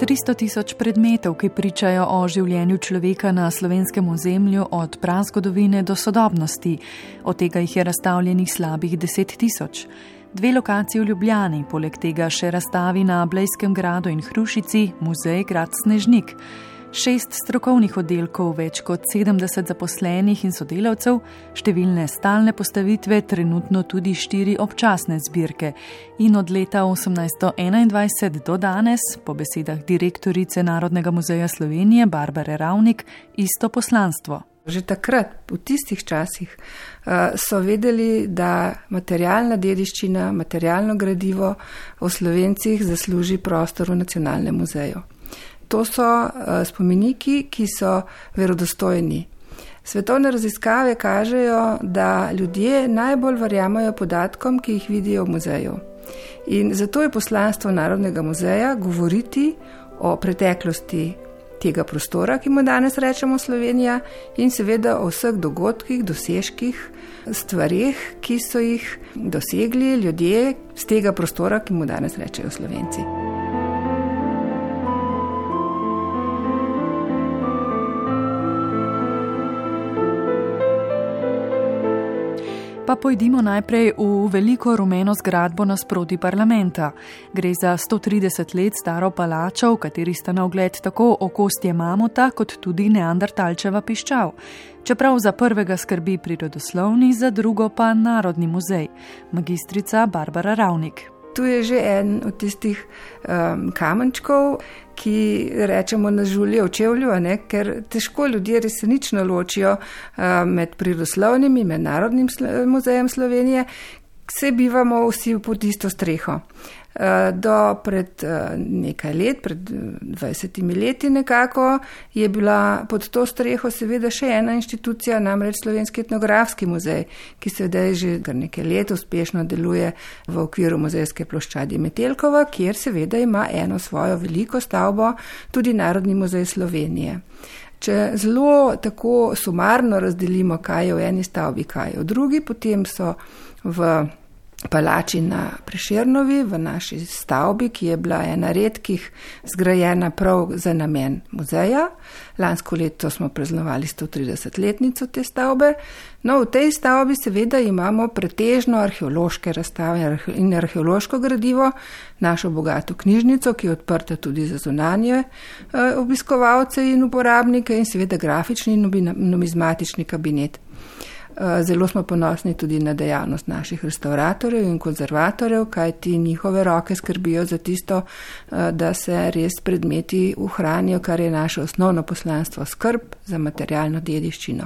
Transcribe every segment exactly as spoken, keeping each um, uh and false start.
tristo tisoč predmetov, ki pričajo o življenju človeka na slovenskem ozemlju od prazgodovine do sodobnosti. Od tega jih je razstavljenih slabih deset tisoč. Dve lokaciji v Ljubljani, poleg tega še razstavi na Blejskem gradu in Hrušici muzej Grad Snežnik. Šest strokovnih oddelkov, več kot sedemdeset zaposlenih in sodelavcev, številne stalne postavitve, trenutno tudi štiri občasne zbirke. In od leta osemnajststo enaindvajset do danes, po besedah direktorice Narodnega muzeja Slovenije Barbare Ravnik, isto poslanstvo. Že takrat, v tistih časih, so vedeli, da materialna dediščina, materialno gradivo o Slovencih zasluži prostor v Nacionalnem muzeju. To so spomeniki, ki so verodostojni. Svetovne raziskave kažejo, da ljudje najbolj verjamajo podatkom, ki jih vidijo v muzeju. In zato je poslanstvo Narodnega muzeja govoriti o preteklosti tega prostora, ki mu danes rečemo Slovenija, in seveda o vseh dogodkih, dosežkih, stvareh, ki so jih dosegli ljudje z tega prostora, ki mu danes rečejo Slovenci. Pa pojdimo najprej v veliko rumeno zgradbo nasproti parlamenta. Gre za sto trideset let staro palačo, v kateri sta na ogled tako okostje mamuta, kot tudi neandertalčeva piščal. Čeprav za prvega skrbi prirodoslovni, za drugo pa Narodni muzej. Magistrica Barbara Ravnik. Tu je že en od tistih um, kamenčkov, ki rečemo na žulje v čevlju, ne? Ker težko ljudje resnično ločijo um, med prirodoslovnim in med Narodnim muzejem Slovenije. Vse bivamo vsi pod isto streho. Do pred nekaj let, pred dvajsetimi leti nekako, je bila pod to streho seveda še ena inštitucija, namreč Slovenski etnografski muzej, ki seveda že kar nekaj let uspešno deluje v okviru muzejske ploščadi Metelkova, kjer seveda ima eno svojo veliko stavbo, tudi Narodni muzej Slovenije. Če zelo tako sumarno razdelimo, kaj je v eni stavbi, kaj je v drugi, potem so v palači na Prešernovi, v naši stavbi, ki je bila ena redkih zgrajena prav za namen muzeja. Lansko leto smo praznovali sto tridesetletnico te stavbe. No, v tej stavbi seveda imamo pretežno arheološke razstave in arheološko gradivo, našo bogato knjižnico, ki je odprta tudi za zunanje obiskovalce in uporabnike, in seveda grafični in numizmatični kabinet. Zelo smo ponosni tudi na dejavnost naših restauratorjev in konzervatorjev, kajti njihove roke skrbijo za tisto, da se res predmeti ohranijo, kar je naše osnovno poslanstvo, skrb za materialno dediščino.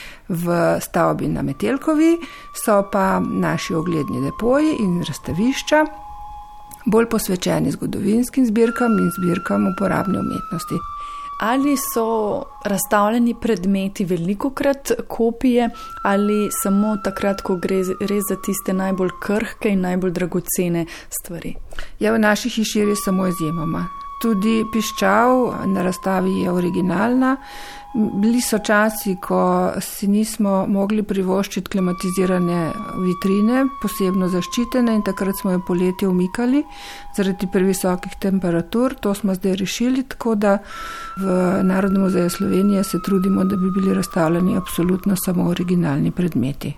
V stavbi na Metelkovi so pa naši ogledni depoji in razstavišča bolj posvečeni zgodovinskim zbirkam in zbirkam uporabne umetnosti. Ali so razstavljeni predmeti velikokrat kopije ali samo takrat, ko gre res za tiste najbolj krhke in najbolj dragocene stvari? Ja, v naši hiši je samo izjemoma. Tudi piščal na razstavi je originalna. Bili so časi, ko si nismo mogli privoščiti klimatizirane vitrine, posebno zaščitene, in takrat smo jo poleti umikali zaradi previsokih temperatur. To smo zdaj rešili, tako da v Narodnem muzeju Slovenije se trudimo, da bi bili razstavljeni absolutno samo originalni predmeti.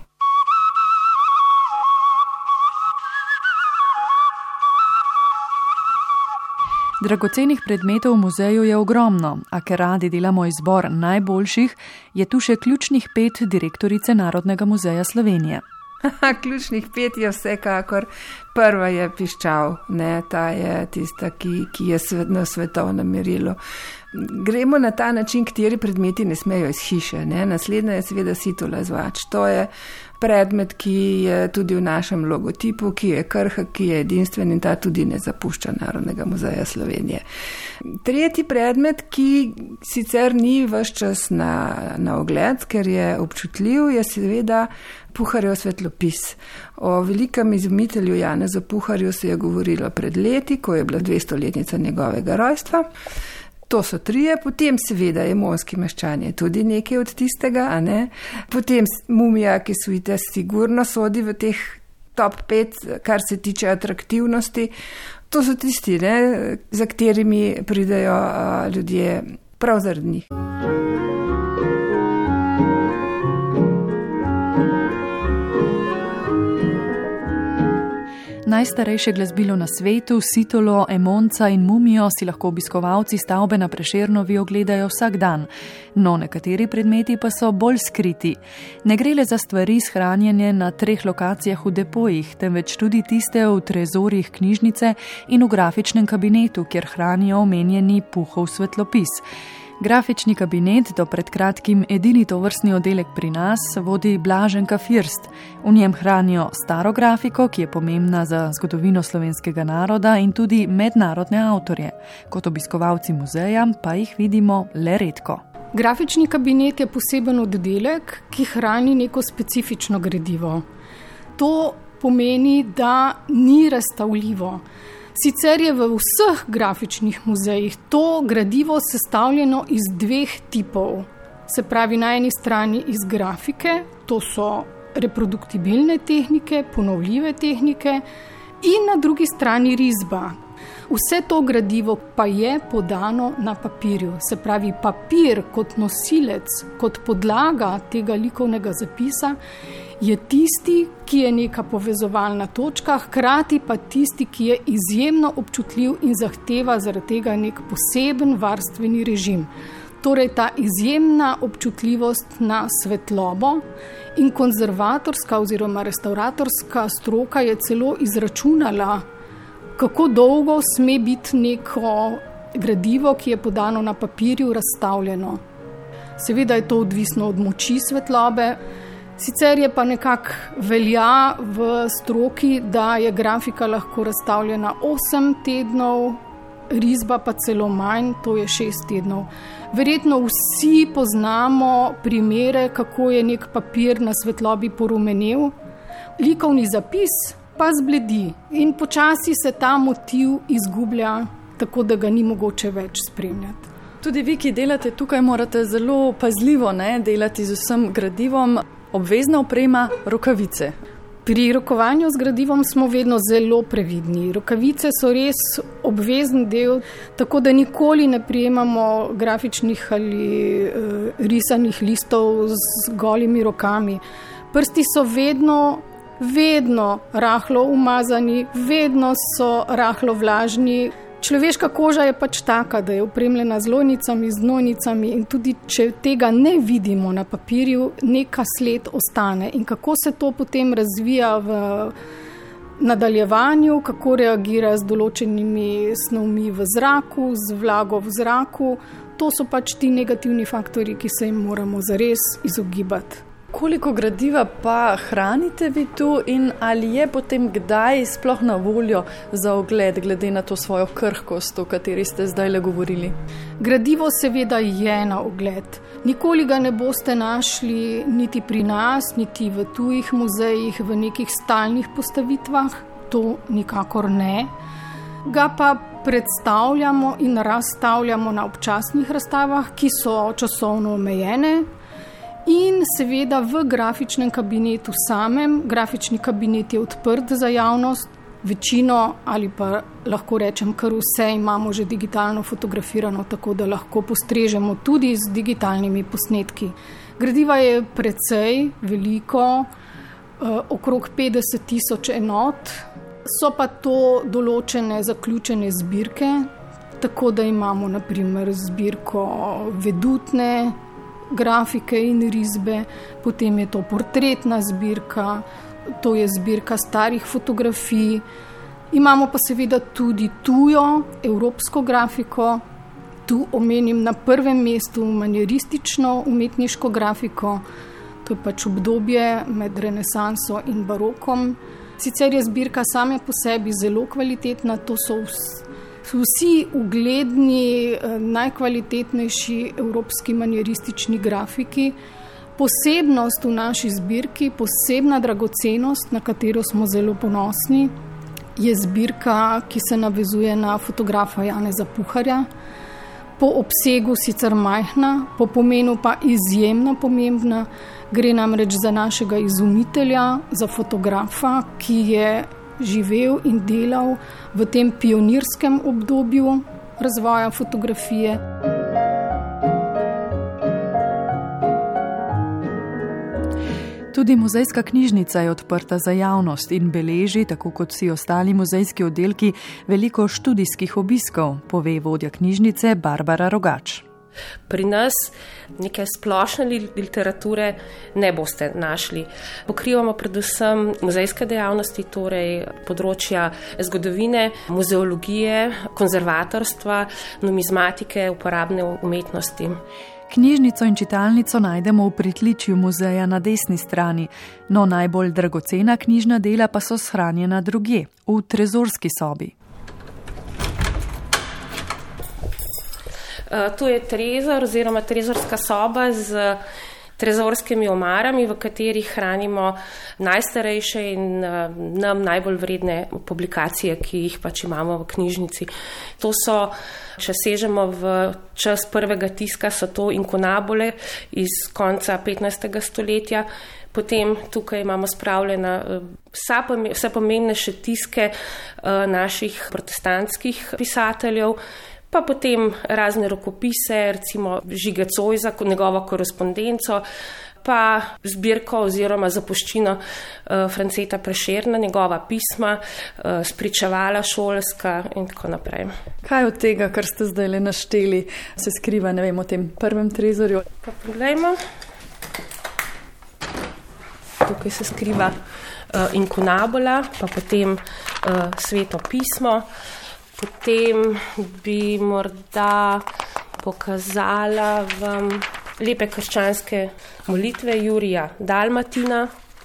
Dragocenih predmetov v muzeju je ogromno, a ker radi delamo izbor najboljših, je tu še ključnih pet direktorice Narodnega muzeja Slovenije. Ključnih pet je vsekakor. Prva je piščal, ne, ta je tista, ki, ki je svet, na svetovnem merilu. Gremo na ta način, kateri predmeti ne smejo iz hiše. Ne. Naslednja je seveda sitola zvač. To je predmet, ki je tudi v našem logotipu, ki je krhek, ki je edinstven in ta tudi ne zapušča Narodnega muzeja Slovenije. Tretji predmet, ki sicer ni ves čas na, na ogled, ker je občutljiv, je seveda Puharjev svetlopis. O velikem izumitelju Janezu Puharju se je govorilo pred leti, ko je bila dvestoletnica njegovega rojstva. To so trije, potem seveda Emonski meščan je tudi nekaj od tistega, a ne? Potem mumija, ki suite sigurno sodi v teh top pet, kar se tiče atraktivnosti. To so tisti, ne, za katerimi pridejo ljudje prav zaradi njih. Najstarejše glasbilo na svetu, Sitolo, Emonca in Mumijo si lahko obiskovalci stavbe na Prešernovi ogledajo vsak dan, no nekateri predmeti pa so bolj skriti. Ne gre le za stvari shranjene na treh lokacijah v depojih, temveč tudi tiste v trezorjih knjižnice in v grafičnem kabinetu, kjer hranijo omenjeni Puhov svetlopis. Grafični kabinet, do pred kratkim edini tovrstni oddelek pri nas, vodi Blaženka First. V njem hranijo staro grafiko, ki je pomembna za zgodovino slovenskega naroda in tudi mednarodne avtorje. Kot obiskovalci muzeja pa jih vidimo le redko. Grafični kabinet je poseben oddelek, ki hrani neko specifično gradivo. To pomeni, da ni razstavljivo. Sicer je v vseh grafičnih muzejih to gradivo sestavljeno iz dveh tipov. Se pravi, na eni strani iz grafike, to so reproduktibilne tehnike, ponovljive tehnike, in na drugi strani risba. Vse to gradivo pa je podano na papirju. Se pravi, papir kot nosilec, kot podlaga tega likovnega zapisa je tisti, ki je neka povezovalna točka, hkrati pa tisti, ki je izjemno občutljiv in zahteva zaradi tega nek poseben varstveni režim. Torej ta izjemna občutljivost na svetlobo in konzervatorska oziroma restauratorska stroka je celo izračunala, kako dolgo sme biti neko gradivo, ki je podano na papirju, razstavljeno. Seveda je to odvisno od moči svetlobe. Sicer je pa nekako velja v stroki, da je grafika lahko razstavljena osem tednov, risba pa celo manj, to je šest tednov. Verjetno vsi poznamo primere, kako je nek papir na svetlobi porumenel, likovni zapis pa zbledi in počasi se ta motiv izgublja, tako da ga ni mogoče več spremljati. Tudi vi, ki delate tukaj, morate zelo pazljivo ne, delati z vsem gradivom. Obvezna oprema, rokavice. Pri rokovanju z gradivom smo vedno zelo previdni. Rokavice so res obvezen del, tako da nikoli ne prijemamo grafičnih ali uh, risanih listov z golimi rokami. Prsti so vedno, vedno rahlo umazani, vedno so rahlo vlažni. Človeška koža je pač taka, da je opremljena z lojnicami, z gnojnicami in tudi če tega ne vidimo na papirju, neka sled ostane. In kako se to potem razvija v nadaljevanju, kako reagira z določenimi snovmi v zraku, z vlago v zraku, to so pač ti negativni faktori, ki se jim moramo zares izogibati. Koliko gradiva pa hranite vi tu in ali je potem kdaj sploh na voljo za ogled, glede na to svojo krhkost, o kateri ste zdaj le govorili? Gradivo seveda je na ogled. Nikoli ga ne boste našli niti pri nas, niti v tujih muzejih, v nekih stalnih postavitvah, to nikakor ne. Ga pa predstavljamo in razstavljamo na občasnih razstavah, ki so časovno omejene. In seveda v grafičnem kabinetu samem, grafični kabinet je odprt za javnost, večino ali pa lahko rečem kar vse imamo že digitalno fotografirano, tako da lahko postrežemo tudi z digitalnimi posnetki. Gradiva je precej veliko, okrog petdeset tisoč enot, so pa to določene zaključene zbirke, tako da imamo na primer zbirko vedutne grafike in risbe, potem je to portretna zbirka, to je zbirka starih fotografij. Imamo pa seveda tudi tujo, evropsko grafiko. Tu omenim na prvem mestu manieristično umetniško grafiko. To je pač obdobje med renesanso in barokom. Sicer je zbirka same po sebi zelo kvalitetna, to so vsi Vsi ugledni, najkvalitetnejši evropski manieristični grafiki. Posebnost v naši zbirki, posebna dragocenost, na katero smo zelo ponosni, je zbirka, ki se navezuje na fotografa Janeza Puharja. Po obsegu sicer majhna, po pomenu pa izjemno pomembna. Gre namreč za našega izumitelja, za fotografa, ki je živel in delal v tem pionirskem obdobju razvoja fotografije. Tudi muzejska knjižnica je odprta za javnost in beleži, tako kot vsi ostali muzejski oddelki, veliko študijskih obiskov, pove vodja knjižnice Barbara Rogač. Pri nas neke splošne literature ne boste našli. Pokrivamo predvsem muzejske dejavnosti, torej področja zgodovine, muzeologije, konzervatorstva, numizmatike, uporabne umetnosti. Knjižnico in čitalnico najdemo v pritličju muzeja na desni strani, no najbolj dragocena knjižna dela pa so shranjena drugje, v trezorski sobi. To je trezor oziroma trezorska soba z trezorskimi omarami, v katerih hranimo najstarejše in nam najbolj vredne publikacije, ki jih pač imamo v knjižnici. To so, če sežemo v čas prvega tiska, so to inkunabule iz konca petnajstega stoletja. Potem tukaj imamo spravljena vse pomembnejše tiske naših protestantskih pisateljev, pa potem razne rokopise, recimo Žige Zoisa, njegovo korespondenco, pa zbirko oziroma zapuščino Franceta Prešerna, njegova pisma, spričevala šolska in tako naprej. Kaj od tega, kar ste zdaj le našteli, se skriva, ne vem, o tem prvem trezorju? Pa poglejmo. Tukaj se skriva inkunabula, pa potem Sveto pismo. Potem bi morda pokazala vam lepe krščanske molitve Jurija Dalmatina.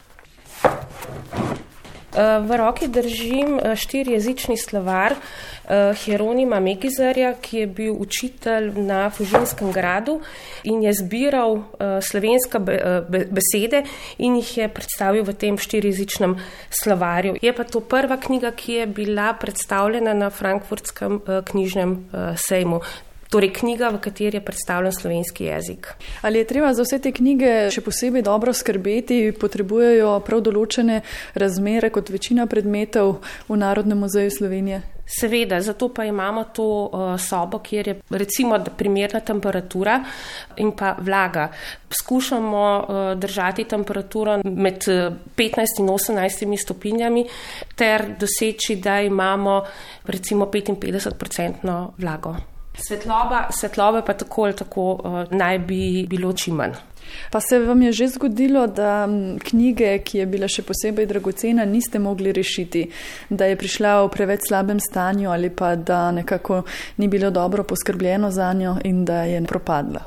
V roki držim štirijezični slovar Hieronima Megizarja, ki je bil učitelj na Fužinskem gradu in je zbiral slovenske besede in jih je predstavil v tem štirijezičnem slovarju. Je pa to prva knjiga, ki je bila predstavljena na Frankfurtskem knjižnem sejmu. Torej knjiga, v kateri je predstavljen slovenski jezik. Ali je treba za vse te knjige še posebej dobro skrbeti, potrebujejo prav določene razmere kot večina predmetov v Narodnem muzeju Slovenije? Seveda, zato pa imamo to sobo, kjer je recimo primerna temperatura in pa vlaga. Skušamo držati temperaturo med petnajst in osemnajst stopinjami ter doseči, da imamo recimo petinpetdeset odstotkov vlago. Svetloba, svetlobe pa tako ali tako uh, naj bi bilo čim manj. Pa se vam je že zgodilo, da knjige, ki je bila še posebej dragocena, niste mogli rešiti, da je prišla v preveč slabem stanju ali pa da nekako ni bilo dobro poskrbljeno za njo in da je propadla?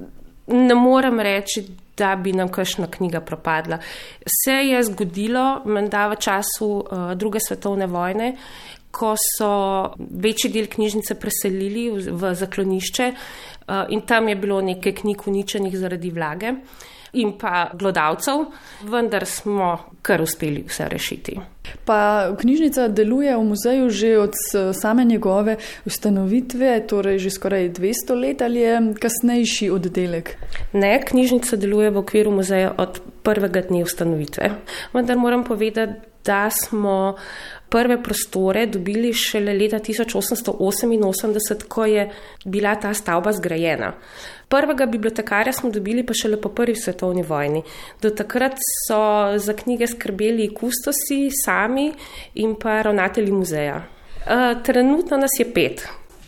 Ne morem reči, da bi nam kakšna knjiga propadla. Se je zgodilo menda v času uh, druge svetovne vojne, ko so večji del knjižnice preselili v zaklonišče in tam je bilo nekaj knjig uničenih zaradi vlage in pa glodavcev, vendar smo kar uspeli vse rešiti. Pa knjižnica deluje v muzeju že od same njegove ustanovitve, torej že skoraj dvesto let, ali je kasnejši oddelek? Ne, knjižnica deluje v okviru muzeja od prvega dne ustanovitve. Vendar moram povedati, da smo prve prostore dobili šele leta tisoč osemsto oseminosemdeset, ko je bila ta stavba zgrajena. Prvega bibliotekarja smo dobili pa šele po prvi svetovni vojni. Do takrat so za knjige skrbeli kustosi sami in pa ravnatelji muzeja. E, trenutno nas je pet.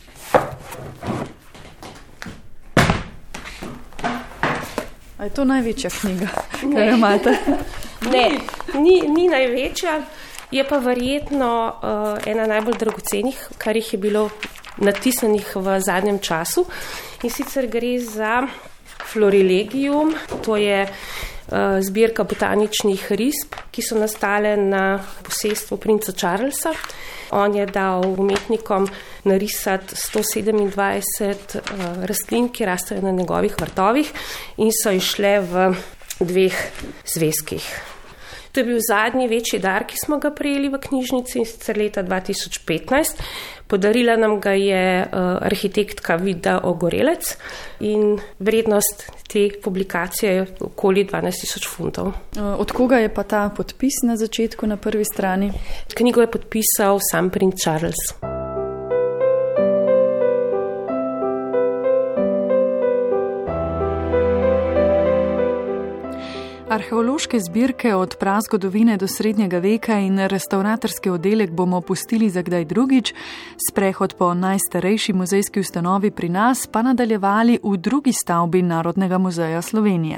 A je to največja knjiga, kar imate? Ne, ni, ni največja. Je pa verjetno uh, ena najbolj dragocenih, kar jih je bilo natisnenih v zadnjem času. In sicer gre za Florilegium, to je uh, zbirka botaničnih risb, ki so nastale na posestvu princa Charlesa. On je dal umetnikom narisati sto sedemindvajset uh, rastlin, ki rastejo na njegovih vrtovih in so išle v dveh zvezkih. To je bil zadnji večji dar, ki smo ga prejeli v knjižnici, in sicer leta dva tisoč petnajst. Podarila nam ga je arhitektka Vida Ogorelec in vrednost te publikacije je okoli dvanajst tisoč funtov. Od koga je pa ta podpis na začetku, na prvi strani? Knjigo je podpisal sam princ Charles. Arheološke zbirke od prazgodovine do srednjega veka in restavratorski oddelek bomo pustili za kdaj drugič, sprehod po najstarejši muzejski ustanovi pri nas pa nadaljevali v drugi stavbi Narodnega muzeja Slovenije.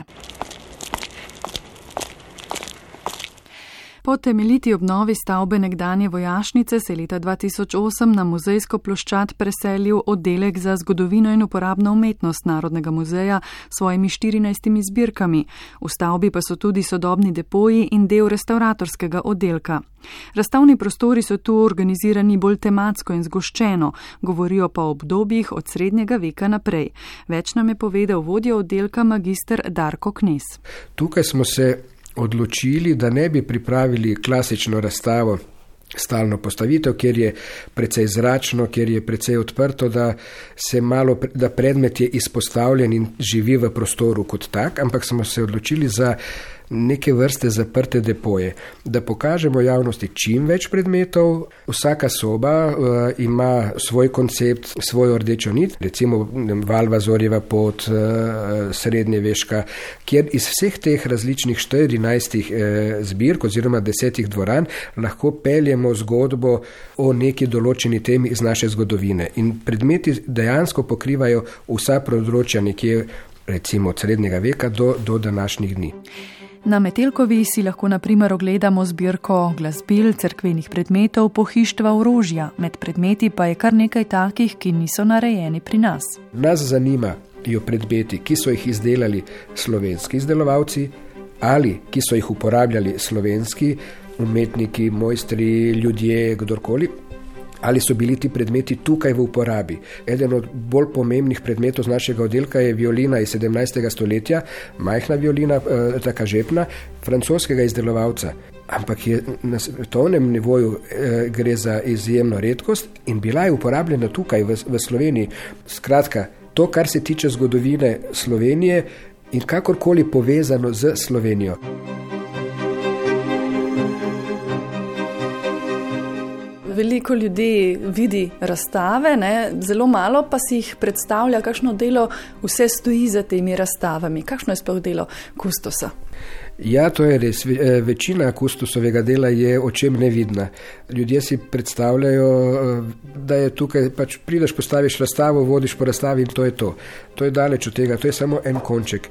Po temeljiti obnovi stavbe nekdanje vojašnice se je leta dva tisoč osem na muzejsko ploščad preselil oddelek za zgodovino in uporabno umetnost Narodnega muzeja s svojimi štirinajstimi zbirkami. V stavbi pa so tudi sodobni depoji in del restavratorskega oddelka. Razstavni prostori so tu organizirani bolj tematsko in zgoščeno, govorijo pa o obdobjih od srednjega veka naprej. Več nam je povedal vodja oddelka magister Darko Knez. Tukaj smo se odločili, da ne bi pripravili klasično razstavo, stalno postavitev, kjer je precej zračno, kjer je precej odprto, da se malo, da predmet je izpostavljen in živi v prostoru kot tak, ampak smo se odločili za neke vrste zaprte depoje, da pokažemo javnosti čim več predmetov. Vsaka soba uh, ima svoj koncept, svojo rdečo nit, recimo Valvazorjeva pot, uh, srednjeveška, kjer iz vseh teh različnih štirinajstih uh, zbirk oziroma desetih dvoran lahko peljemo zgodbo o neki določeni temi iz naše zgodovine. In predmeti dejansko pokrivajo vsa področja nekje, recimo od srednjega veka do, do današnjih dni. Na Metelkovi si lahko na primer ogledamo zbirko glasbil, cerkvenih predmetov, pohištva, orožja. Med predmeti pa je kar nekaj takih, ki niso narejeni pri nas. Nas zanimajo predmeti, ki so jih izdelali slovenski izdelovalci ali ki so jih uporabljali slovenski umetniki, mojstri, ljudje, kdorkoli. Ali so bili ti predmeti tukaj v uporabi. Eden od bolj pomembnih predmetov z našega oddelka je violina iz sedemnajstega stoletja, majhna violina, eh, taka žepna, francoskega izdelovalca. Ampak je na svetovnem nivoju eh, gre za izjemno redkost in bila je uporabljena tukaj v, v Sloveniji. Skratka, to, kar se tiče zgodovine Slovenije in kakorkoli povezano z Slovenijo. Veliko ljudi vidi razstave, ne? Zelo malo pa si jih predstavlja, kakšno delo vse stoji za temi razstavami. Kakšno je sploh delo kustosa? Ja, to je res. Večina kustosovega dela je očem nevidna. Ljudje si predstavljajo, da je tukaj, pač prideš, postaviš razstavo, vodiš po razstavi in to je to. To je daleč od tega, to je samo en konček.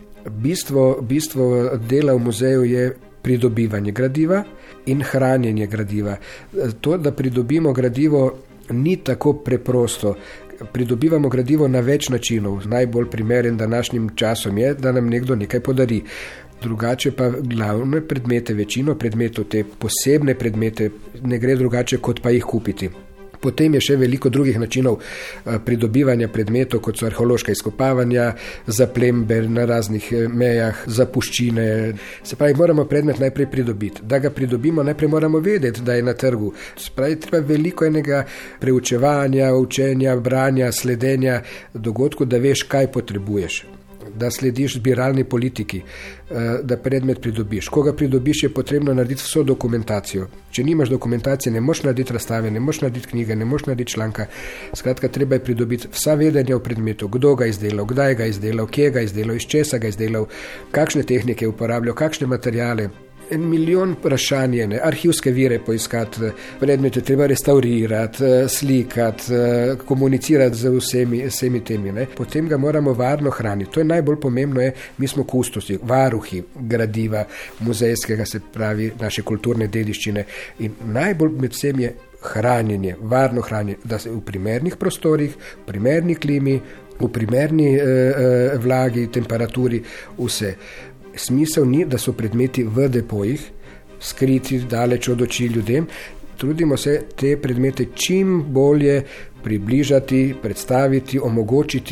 Bistvo, bistvo dela v muzeju je pridobivanje gradiva in hranjenje gradiva. To, da pridobimo gradivo, ni tako preprosto. Pridobivamo gradivo na več načinov. Najbolj primeren današnjim časom je, da nam nekdo nekaj podari. Drugače pa glavne predmete, večino predmetov, te posebne predmete, ne gre drugače, kot pa jih kupiti. Potem je še veliko drugih načinov pridobivanja predmetov, kot so arheološka izkopavanja, zaplembe na raznih mejah, zapuščine. Se pravi, moramo predmet najprej pridobiti. Da ga pridobimo, najprej moramo vedeti, da je na trgu. Se pravi, treba veliko enega preučevanja, učenja, branja, sledenja dogodku, da veš, kaj potrebuješ. Da slediš zbiralni politiki, da predmet pridobiš. Ko ga pridobiš, je potrebno narediti vso dokumentacijo. Če nimaš dokumentacije, ne moš narediti razstave, ne moš narediti knjige, ne moš narediti članka. Skratka, treba je pridobiti vsa vedenja o predmetu, kdo ga izdelal, kdaj ga izdelal, kje ga izdelal, iz česa ga izdelal, kakšne tehnike uporabljal, kakšne materijale. En milijon vprašanj je, arhivske vire poiskati, predmete treba restaurirati, slikati, komunicirati z vsemi, vsemi temi. Ne. Potem ga moramo varno hraniti. To je najbolj pomembno, je, mi smo kustosi, varuhi gradiva muzejskega, se pravi naše kulturne dediščine. In najbolj med vsem je hranjenje, varno hranjenje, da se v primernih prostorih, v primerni klimi, v primerni eh, vlagi, temperaturi, vse. Smisel ni, da so predmeti v depojih, skriti daleč od oči ljudem. Trudimo se te predmete čim bolje približati, predstaviti, omogočiti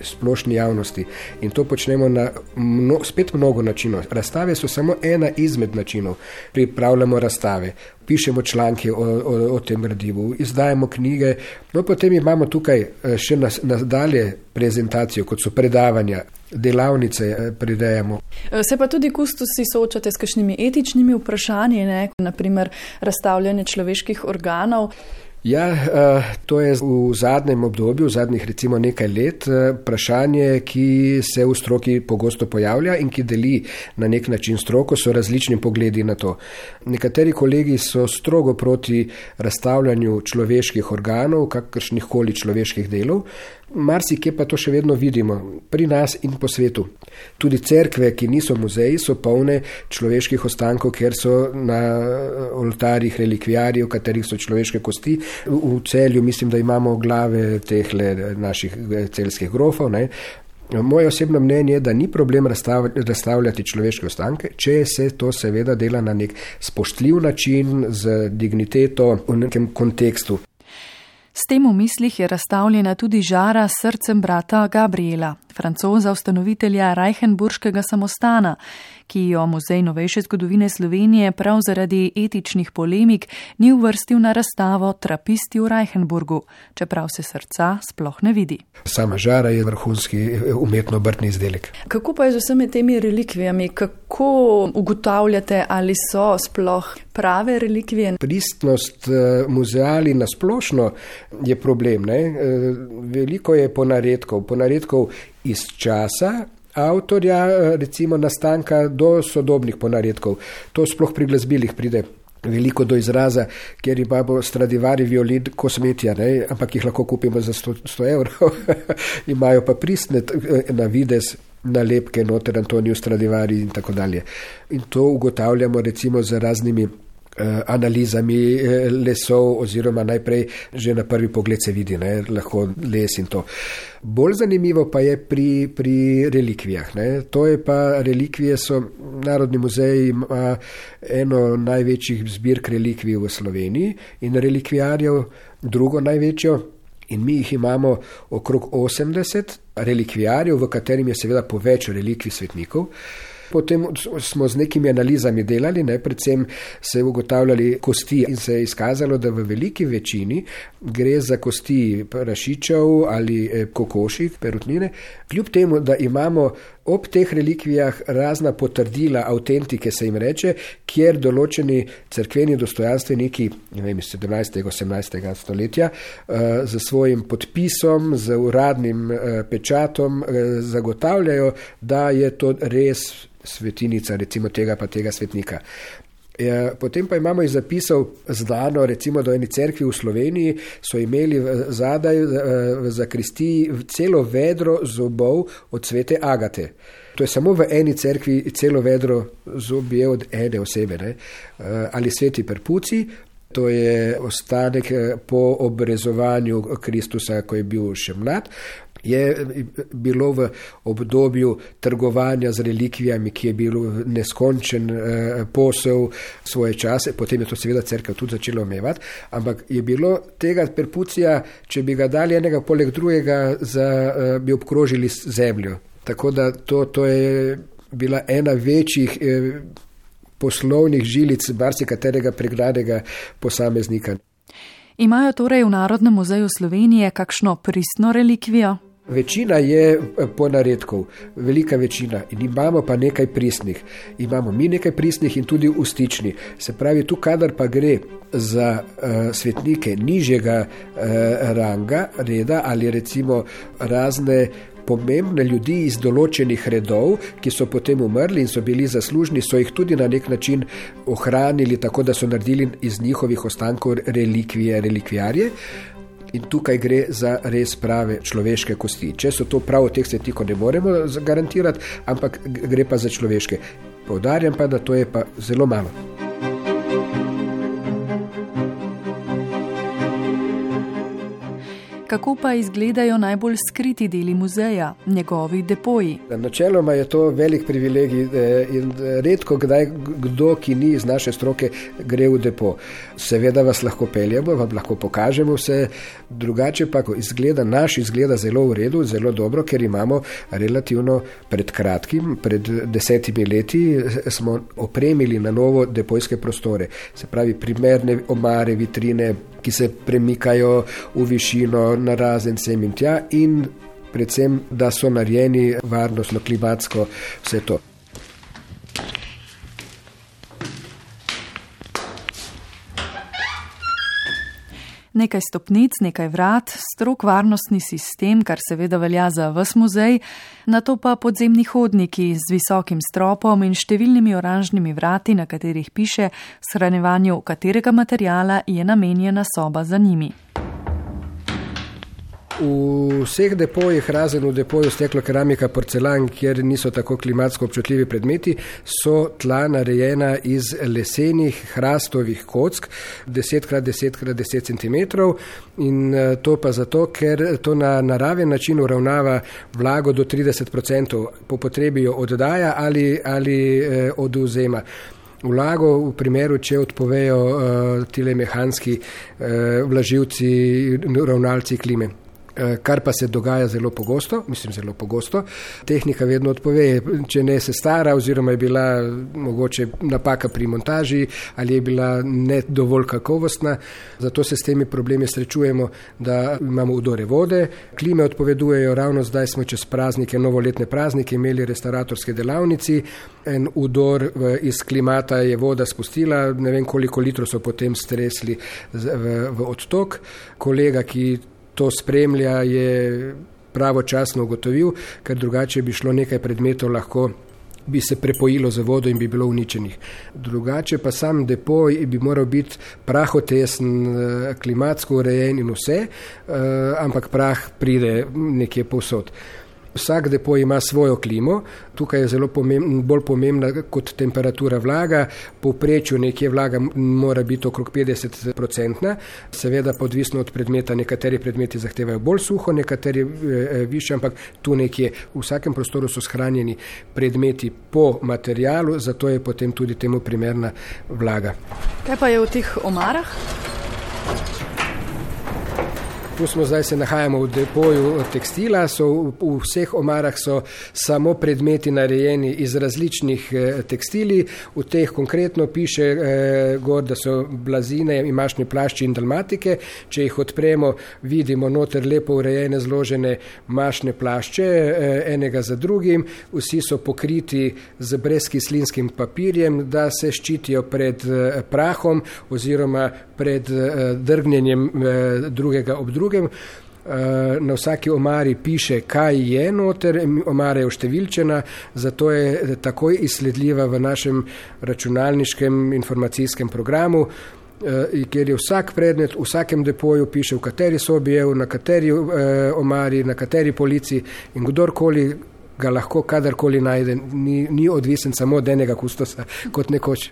splošni javnosti. In to počnemo na mno, spet mnogo načinov. Razstave so samo ena izmed načinov. Pripravljamo razstave, pišemo članke o, o, o tem gradivu, izdajamo knjige, no potem imamo tukaj še nadalje prezentacijo, kot so predavanja, delavnice prirejamo. Se pa tudi kustosi soočate s kakšnimi etičnimi vprašanji, ne? Naprimer razstavljanje človeških organov. Ja, to je v zadnjem obdobju, v zadnjih recimo nekaj let, vprašanje, ki se v stroki pogosto pojavlja in ki deli na nek način stroko, so različni pogledi na to. Nekateri kolegi so strogo proti razstavljanju človeških organov, kakršnih koli človeških delov, marsikje pa to še vedno vidimo, pri nas in po svetu. Tudi cerkve, ki niso muzeji, so polne človeških ostankov, ker so na oltarjih relikvijarjev, katerih so človeške kosti. V Celju mislim, da imamo glave teh naših celjskih grofov. Ne? Moje osebno mnenje je, da ni problem razstavljati človeške ostanke, če se to seveda dela na nek spoštljiv način, z digniteto, v nekem kontekstu. S tem v mislih je razstavljena tudi žara s srcem brata Gabriela, Francoza, ustanovitelja Reichenburškega samostana, ki jo Muzej novejše zgodovine Slovenije prav zaradi etičnih polemik ni uvrstil na razstavo Trapisti v Reichenburgu, čeprav se srca sploh ne vidi. Sama žara je vrhunski umetno-obrtni izdelek. Kako pa je z vsemi temi relikvijami? Kako ugotavljate, ali so sploh prave relikvije? Pristnost muzeali nasplošno je problem. Ne? Veliko je ponaredkov, ponaredkov iz časa avtorja, recimo nastanka, do sodobnih ponaredkov. To sploh pri glasbilih pride veliko do izraza, kjer imamo Stradivari violin kosmetija, ne? Ampak jih lahko kupimo za sto evrov. Imajo pa pristne na videz nalepke noter Antoniju Stradivari in tako dalje. In to ugotavljamo recimo z raznimi analizami lesov, oziroma najprej že na prvi pogled se vidi, ne, lahko les in to. Bolj zanimivo pa je pri, pri relikvijah. Ne. To je pa, relikvije so, Narodni muzej ima eno največjih zbirk relikvij v Sloveniji in relikvijarjev drugo največjo. In mi jih imamo okrog osemdeset relikvijarjev, v katerim je seveda po več relikvij svetnikov. Potem smo z nekimi analizami delali, ne, predvsem se je ugotavljali kosti in se je izkazalo, da v veliki večini gre za kosti prašičev ali kokoši, perutnine. Kljub temu, da imamo ob teh relikvijah razna potrdila, autentike se jim reče, kjer določeni cerkveni dostojanstveniki, ne vem, iz sedemnajstega, osemnajstega stoletja, z svojim podpisom, z uradnim pečatom zagotavljajo, da je to res svetinica, recimo tega pa tega svetnika. Potem pa imamo iz zapisov znano, recimo do eni cerkvi v Sloveniji so imeli zadaj v zakristiji celo vedro zobov od svete Agate. To je samo v eni cerkvi celo vedro zobje od ene osebe. Ne? Ali sveti Perpuci, to je ostanek po obrezovanju Kristusa, ko je bil še mlad, je bilo v obdobju trgovanja z relikvijami, ki je bil neskončen eh, posel svoje čase, potem je to seveda cerkev tudi začela omejevati, ampak je bilo tega Perpucija, če bi ga dali enega poleg drugega, za, eh, bi obkrožili zemljo. Tako da to, to je bila ena večjih eh, poslovnih žilic marsikaterega pregradega posameznika. Imajo torej v Narodnem muzeju Slovenije kakšno pristno relikvijo? Večina je ponaredkov, velika večina, in imamo pa nekaj pristnih. Imamo mi nekaj pristnih in tudi ustični. Se pravi, tu kadar pa gre za uh, svetnike nižjega uh, ranga, reda ali recimo razne pomembne ljudi iz določenih redov, ki so potem umrli in so bili zaslužni, so jih tudi na nek način ohranili, tako da so naredili iz njihovih ostankov relikvije, relikvijarje. In tukaj gre za res prave človeške kosti. Če so to prav teh svetnikov, ne moremo garantirati, ampak gre pa za človeške. Poudarjam pa, da to je pa zelo malo. Kako pa izgledajo najbolj skriti deli muzeja, njegovi depoji? Načeloma je to velik privilegij in redko kdaj kdo, ki ni iz naše stroke, gre v depo. Seveda vas lahko peljemo, vam lahko pokažemo vse, drugače pa izgleda, naš izgleda zelo v redu, zelo dobro, ker imamo relativno pred kratkim, pred desetimi leti smo opremili na novo depojske prostore. Se pravi, primerne omare, vitrine, ki se premikajo v višino, narazen sem in tja in predvsem, da so narejeni varnostno, klimatsko, vse to. Nekaj stopnic, nekaj vrat, strog varnostni sistem, kar seveda velja za ves muzej, nato pa podzemni hodniki z visokim stropom in številnimi oranžnimi vrati, na katerih piše, shranjevanju katerega materijala je namenjena soba za njimi. V vseh depojih, razen v depoju steklo, keramika, porcelan, kjer niso tako klimatsko občutljivi predmeti, so tla narejena iz lesenih hrastovih kock, deset krat deset krat deset centimetrov in to pa zato, ker to na naraven način uravnava vlago do trideset procentov, po potrebi jo oddaja ali, ali eh, odvzema. Vlago v primeru, če odpovejo uh, tile mehanski uh, vlažilci, ravnalci klime. Kar pa se dogaja zelo pogosto, mislim zelo pogosto, tehnika vedno odpove, če ne se stara oziroma je bila mogoče napaka pri montaži ali je bila ne dovolj kakovostna, zato se s temi problemi srečujemo, da imamo vdore vode, klime odpovedujejo, ravno zdaj smo čez praznike, novoletne praznike imeli restauratorske delavnici, en vdor iz klimata je voda spustila, ne vem koliko litrov so potem stresli v, v odtok, kolega, ki to spremlja, je pravočasno ugotovil, ker drugače bi šlo nekaj predmetov, lahko bi se prepojilo za vodo in bi bilo uničenih. Drugače pa sam depoj bi moral biti prahotesen, klimatsko urejen in vse, ampak prah pride nekje povsod. Vsak depoj ima svojo klimo, tukaj je zelo pomembna, bolj pomembna kot temperatura vlaga, povprečju nekje vlaga mora biti okrog petdeset procentna, seveda podvisno od predmeta, nekateri predmeti zahtevajo bolj suho, nekateri e, više, ampak tu nekje v vsakem prostoru so shranjeni predmeti po materialu, zato je potem tudi temu primerna vlaga. Kaj pa je v teh omarah? Tu smo zdaj se nahajamo v depoju tekstila, so v, v vseh omarah so samo predmeti narejeni iz različnih eh, tekstili, v teh konkretno piše eh, gor, da so blazine, imašni plašči in dalmatike, če jih odpremo, vidimo noter lepo urejene zložene mašne plašče, eh, enega za drugim, vsi so pokriti z brezkislinskim papirjem, da se ščitijo pred eh, prahom oziroma pred eh, drgnjenjem eh, drugega ob drugem. Na vsaki omari piše, kaj je noter, omara je oštevilčena, zato je takoj izsledljiva v našem računalniškem informacijskem programu, kjer je vsak predmet, v vsakem depoju piše, v kateri sobi je, na kateri omari, na kateri polici in kdorkoli ga lahko kadarkoli najde, ni, ni odvisen samo od enega kustosa kot nekoč.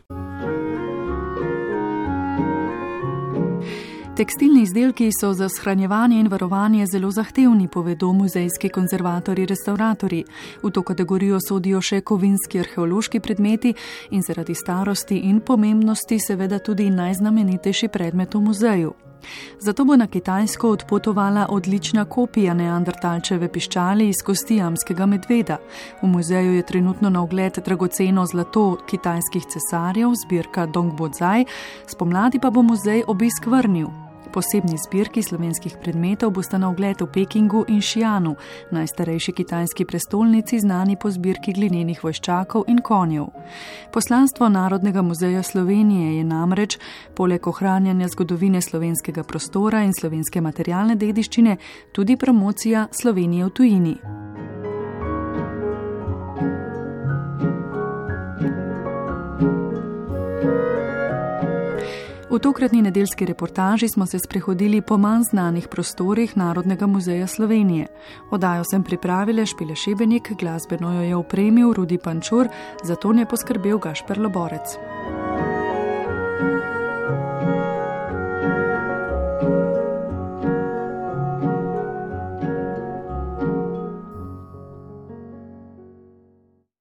Tekstilni izdelki so za shranjevanje in varovanje zelo zahtevni, povedo muzejski konzervatorji, restauratorji. V to kategorijo sodijo še kovinski arheološki predmeti in zaradi starosti in pomembnosti seveda tudi najznamenitejši predmet v muzeju. Zato bo na Kitajsko odpotovala odlična kopija neandertalčeve piščali iz kosti jamskega medveda. V muzeju je trenutno na ogled dragoceno zlato kitajskih cesarjev, zbirka Dongbozai, spomladi pa bo muzej obisk vrnil. Posebni zbirki slovenskih predmetov bosta na ogled v Pekingu in Šijanu, najstarejši kitajski prestolnici, znani po zbirki glinenih vojščakov in konjev. Poslanstvo Narodnega muzeja Slovenije je namreč, poleg ohranjanja zgodovine slovenskega prostora in slovenske materialne dediščine, tudi promocija Slovenije v tujini. V tokratni nedeljski reportaži smo se sprehodili po manj znanih prostorih Narodnega muzeja Slovenije. Oddajo sem pripravila Špile Šebenik, glasbeno jo je opremil Rudi Pančur, za to je poskrbel Gašper Loborec.